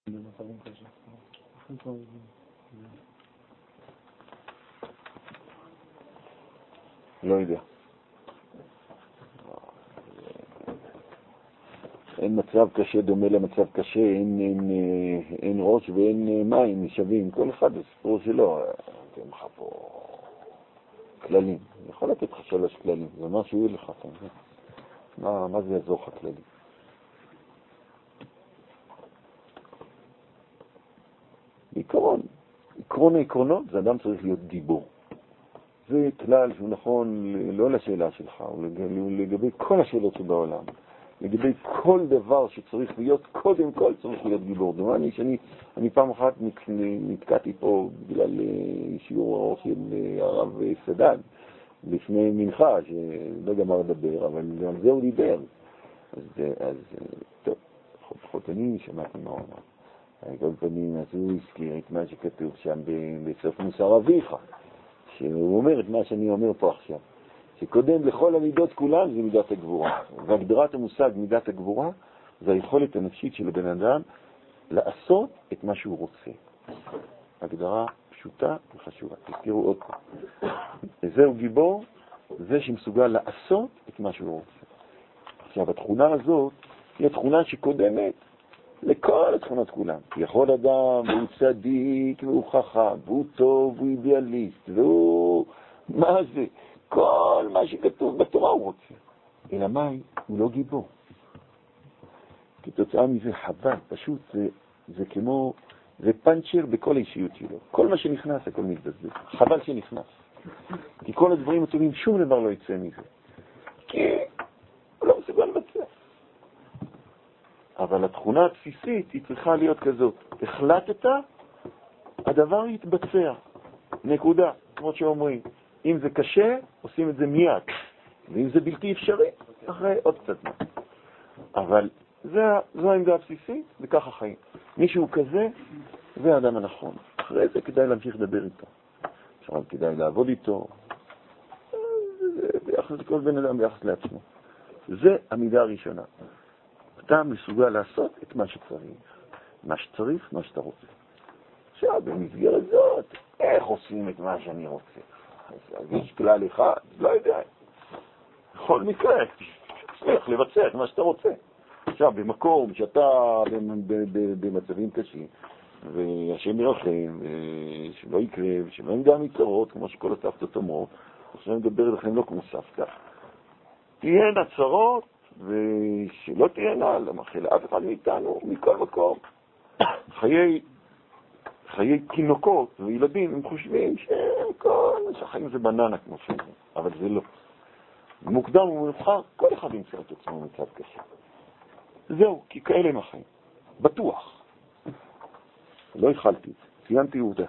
לא יודע. אין מצב קשה דומה למצב קשה, אין ראש ואין מים שווים, כל אחד הסיפור שלו. אתם לך פה כללים, אני יכול לתת לך 3 כללים, זה מה שיהיה לך, מה זה יעזור לך כללים? העקרונות, זה אדם צריך להיות גיבור. זה כלל שהוא נכון לא לשאלה שלך, הוא לגבי כל השאלות שבעולם. לגבי כל דבר שצריך להיות, קודם כל צריך להיות גיבור. דומני שאני פעם אחת נתקעתי פה בגלל שיעור ארוך של הרב סדן, לפני מנחה, שלא גמר לדבר, אבל גם זה הוא דיבר. אז טוב, לפחות אני שמעתי מה הוא אמר. על כל פנים, אז הוא הזכיר את מה שכתוב שם בסוף מוסר אביך, שהוא אומר את מה שאני אומר פה עכשיו, שקודם לכל המידות כולן זה מידת הגבורה. והגדרת המושג מידת הגבורה זה היכולת הנפשית של הבן אדם לעשות את מה שהוא רוצה. הגדרה פשוטה וחשובה. תזכרו עוד פעם. זהו גיבור, זה שמסוגל לעשות את מה שהוא רוצה. עכשיו, התכונה הזאת היא התכונה שקודמת לכל התכונות כולם. יכול אדם, והוא צדיק, והוא חכם, והוא טוב, והוא אידיאליסט, והוא... מה זה? כל מה שכתוב בתורה הוא רוצה. אלא מה? הוא לא גיבור. כתוצאה מזה חבל, פשוט זה כמו... זה פנצ'ר בכל האישיות שלו. כל מה שנכנס, הכל מתבזבז. חבל שנכנס. כי כל הדברים הטובים, שום דבר לא יצא מזה. כי הוא לא מסוגל לבצע. אבל התכונה הבסיסית היא צריכה להיות כזאת. החלטת, הדבר יתבצע. נקודה, כמו שאומרים. אם זה קשה, עושים את זה מיד. ואם זה בלתי אפשרי, אחרי עוד קצת מה. אבל זו העמדה הבסיסית, וככה חיים. מישהו כזה, זה האדם הנכון. אחרי זה כדאי להמשיך לדבר איתו. עכשיו כדאי לעבוד איתו. ביחס לכל בן אדם, ביחס לעצמו. זה המידה הראשונה. אתה מסוגל לעשות את מה שצריך. מה שצריך, מה שאתה רוצה. עכשיו, במסגרת זאת, איך עושים את מה שאני רוצה? אז יש כלל אחד, לא יודע. בכל מקרה, צריך לבצע את מה שאתה רוצה. עכשיו, במקום שאתה במצבים קשים, והשם ירחם, שלא יקרה, ושלא נדע מצרות, כמו שכל הסבתות אומרות, עכשיו נדבר לכם לא כמו סבתא. תהיינה צרות, ושלא תהיינה, למחל אף אחד מאיתנו, מכל מקום. חיי תינוקות וילדים, הם חושבים שהחיים זה בננה כמו שזה, אבל זה לא. מוקדם ומאוחר, כל אחד ימצא את עצמו מצב קשה. זהו, כי כאלה הם החיים. בטוח. לא התחלתי, ציינתי עובדה.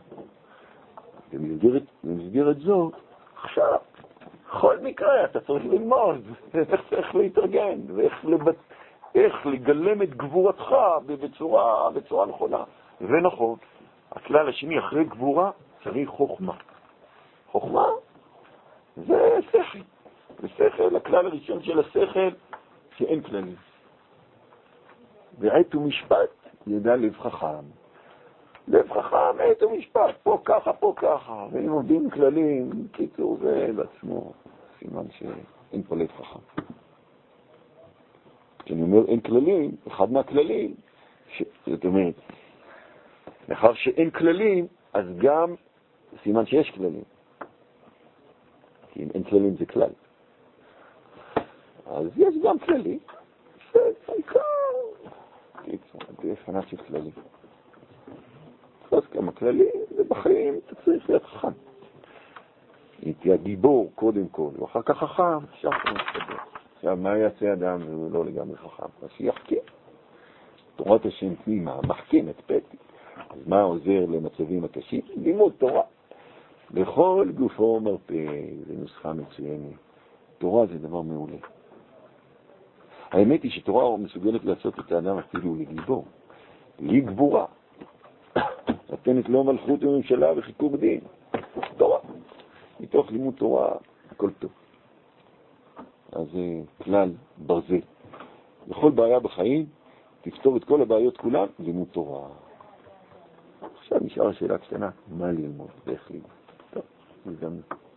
במסגרת זאת, עכשיו, בכל מקרה אתה צריך ללמוד, איך צריך להתארגן, ואיך לגלם את גבורתך בצורה נכונה. ונכון, הכלל השני, אחרי גבורה, צריך חוכמה. חוכמה זה שכל. ושכל, הכלל הראשון של השכל, שאין כללים. ועת ומשפט ידע לב חכם. לב חכם, עת ומשפט, פה ככה, פה ככה. ואם עובדים כללים, קיצור זה בעצמו, סימן שאין פה לב חכם. כשאני אומר אין כללים, אחד מהכללים, זאת אומרת, לאחר שאין כללים, אז גם סימן שיש כללים. כי אם אין כללים זה כלל. אז יש גם כללים. זה עיקר. קיצור, זה פנה של כללים. אז כמה כללים, ובחיים אתה צריך להיות חכם. אם תהיה גיבור קודם כל, ואחר כך חכם, שחר מסתבר. עכשיו, מה יעשה אדם והוא לא לגמרי חכם? אז שיחכים. תורת השם פנימה, מחכים את פתי. אז מה עוזר למצבים הקשים? לימוד תורה. בכל גופו מרפא, זה נוסחה מצוינת. תורה זה דבר מעולה. האמת היא שתורה מסוגלת לעשות את האדם אפילו לגיבור. לגבורה. נותנת לו מלכות וממשלה וחיקוק דין. תורה. מתוך לימוד תורה, הכל טוב. אז זה כלל ברזל. בכל בעיה בחיים, תפתור את כל הבעיות כולן, לימוד תורה. עכשיו נשאר שאלה קטנה, מה ללמוד ואיך ללמוד. טוב, הזדמנות.